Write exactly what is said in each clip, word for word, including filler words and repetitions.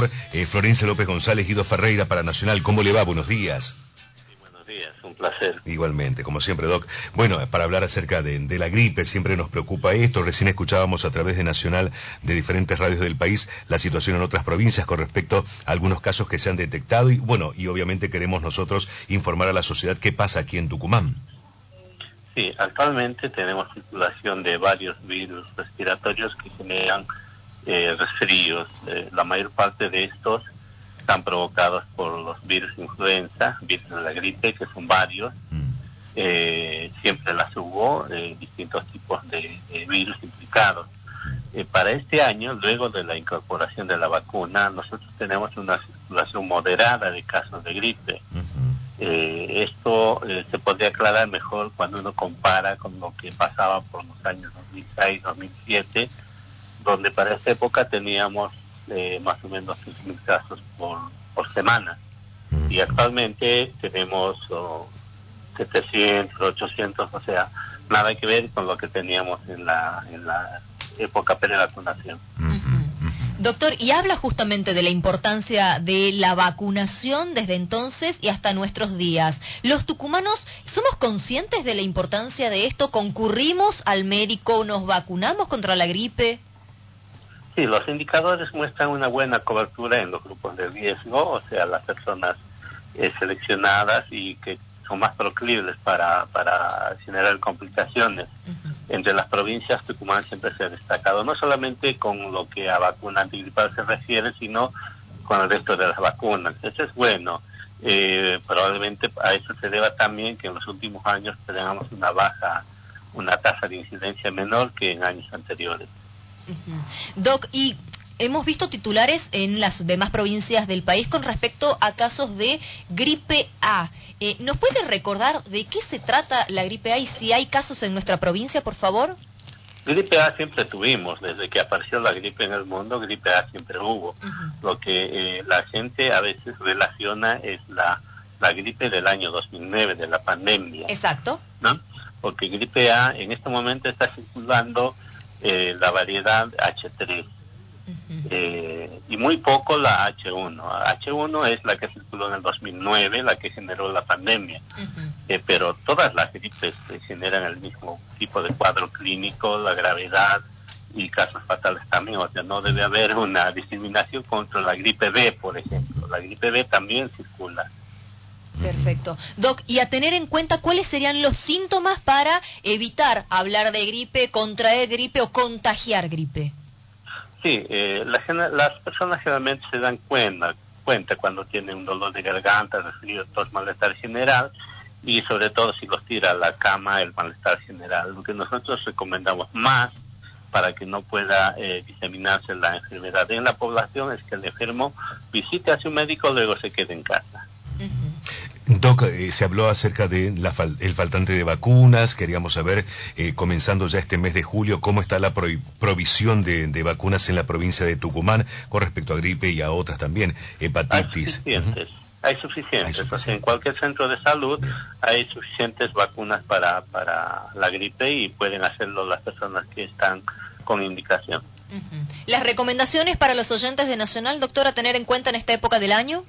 Eh, Florencia López González, Guido Ferreira para Nacional. ¿Cómo le va? Buenos días. Sí, buenos días, un placer. Igualmente, como siempre, Doc. Bueno, para hablar acerca de, de la gripe, siempre nos preocupa esto. Recién escuchábamos a través de Nacional, de diferentes radios del país, la situación en otras provincias con respecto a algunos casos que se han detectado. Y bueno, y obviamente queremos nosotros informar a la sociedad qué pasa aquí en Tucumán. Sí, actualmente tenemos circulación de varios virus respiratorios que generan eh, resfríos. Eh, la mayor parte de estos están provocados por los virus influenza, virus de la gripe, que son varios. Eh, siempre las hubo, eh, distintos tipos de, de virus implicados. Eh, para este año, luego de la incorporación de la vacuna, nosotros tenemos una circulación moderada de casos de gripe. Eh, esto eh, se podría aclarar mejor cuando uno compara con lo que pasaba por los años dos mil seis, dos mil siete, donde para esa época teníamos eh, más o menos seis mil casos por, por semana. Y actualmente tenemos oh, setecientos, ochocientos, o sea, nada que ver con lo que teníamos en la, en la época pre-vacunación. Doctor, y habla justamente de la importancia de la vacunación desde entonces y hasta nuestros días. ¿Los tucumanos somos conscientes de la importancia de esto? ¿Concurrimos al médico? ¿Nos vacunamos contra la gripe? Sí, los indicadores muestran una buena cobertura en los grupos de riesgo, o sea, las personas eh, seleccionadas y que son más proclives para, para generar complicaciones. Uh-huh. Entre las provincias, Tucumán siempre se ha destacado, no solamente con lo que a vacuna antigripal se refiere, sino con el resto de las vacunas. Eso es bueno. Eh, probablemente a eso se deba también que en los últimos años tengamos una baja, una tasa de incidencia menor que en años anteriores. Uh-huh. Doc, y hemos visto titulares en las demás provincias del país con respecto a casos de gripe A. Eh, ¿Nos puede recordar de qué se trata la gripe A y si hay casos en nuestra provincia, por favor? Gripe A siempre tuvimos, desde que apareció la gripe en el mundo, gripe A siempre hubo. Uh-huh. Lo que eh, la gente a veces relaciona es la, la gripe del año dos mil nueve, de la pandemia. Exacto. ¿No? Porque gripe A en este momento está circulando eh, la variedad H tres. Uh-huh. eh, y muy poco la H uno. H uno es la que circuló en el dos mil nueve, la que generó la pandemia. Uh-huh. eh, pero todas las gripes eh, generan el mismo tipo de cuadro clínico, la gravedad y casos fatales también. O sea, no debe haber una discriminación contra la gripe B, por ejemplo. La gripe B también circula. Perfecto. Doc, y a tener en cuenta cuáles serían los síntomas para evitar hablar de gripe, contraer gripe o contagiar gripe. Sí, eh, la, las personas generalmente se dan cuenta, cuenta cuando tienen un dolor de garganta, resfrío, tos, malestar general, y sobre todo si los tira a la cama, el malestar general. Lo que nosotros recomendamos más para que no pueda eh, diseminarse la enfermedad en la población es que el enfermo visite a su médico, luego se quede en casa. Uh-huh. Doc, eh, se habló acerca de la fal el faltante de vacunas. Queríamos saber, eh, comenzando ya este mes de julio, cómo está la pro provisión de, de vacunas en la provincia de Tucumán con respecto a gripe y a otras también, hepatitis. Hay suficientes, uh-huh. hay suficientes. Hay suficientes. O sea, en cualquier centro de salud Bien. hay suficientes vacunas para, para la gripe y pueden hacerlo las personas que están con indicación. Uh-huh. ¿Las recomendaciones para los oyentes de Nacional, doctor, a tener en cuenta en esta época del año?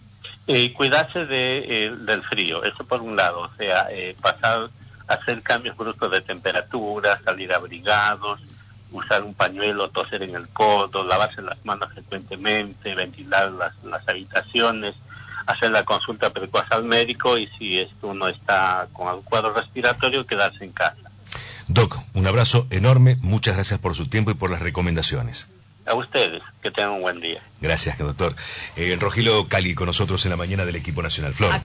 Eh, cuidarse de, eh, del frío, eso por un lado, o sea, eh, pasar, hacer cambios bruscos de temperatura, salir abrigados, usar un pañuelo, toser en el codo, lavarse las manos frecuentemente, ventilar las, las habitaciones, hacer la consulta precoz al médico y si esto uno está con algún cuadro respiratorio, quedarse en casa. Doc, un abrazo enorme, muchas gracias por su tiempo y por las recomendaciones. A ustedes, que tengan un buen día. Gracias, doctor. Eh, Rogilio Cali con nosotros en la mañana del equipo nacional. Flor.